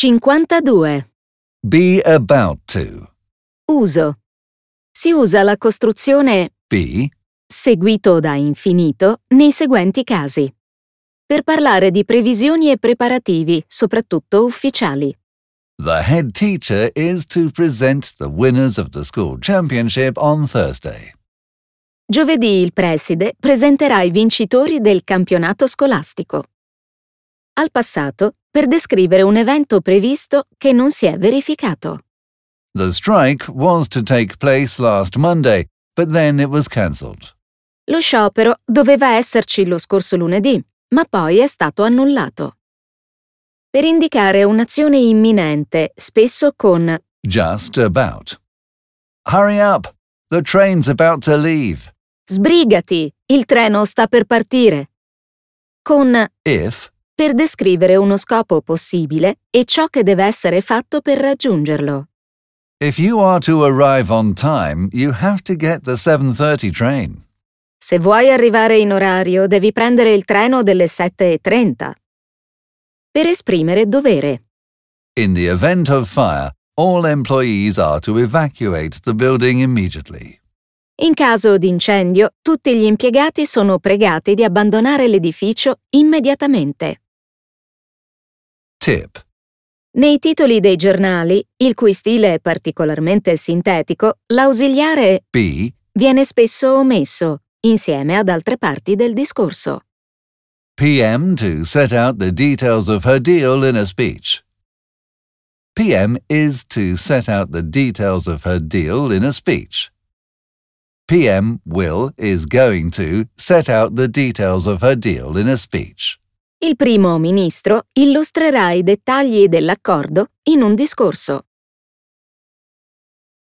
52. Be about to. Uso. Si usa la costruzione Be, seguito da infinito nei seguenti casi. Per parlare di previsioni e preparativi, soprattutto ufficiali. the head teacher is to present the winners of the school championship on Thursday. Giovedì il preside presenterà i vincitori del campionato scolastico. Al passato, per descrivere un evento previsto che non si è verificato. The strike was to take place last Monday, but then it was cancelled. Lo sciopero doveva esserci lo scorso lunedì, ma poi è stato annullato. Per indicare un'azione imminente, spesso con Just about. Hurry up! The train's about to leave. sbrigati, il treno sta per partire. Con If, per descrivere uno scopo possibile e ciò che deve essere fatto per raggiungerlo. if you are to arrive on time, you have to get the 7:30 train. Se vuoi arrivare in orario, devi prendere il treno delle 7:30. Per esprimere dovere. In the event of fire, all employees are to evacuate the building immediately. In caso di incendio, tutti gli impiegati sono pregati di abbandonare l'edificio immediatamente. Tip. Nei titoli dei giornali, il cui stile è particolarmente sintetico, l'ausiliare Be, viene spesso omesso, insieme ad altre parti del discorso. PM to set out the details of her deal in a speech. PM is to set out the details of her deal in a speech. PM will is going to set out the details of her deal in a speech. Il primo ministro illustrerà i dettagli dell'accordo in un discorso.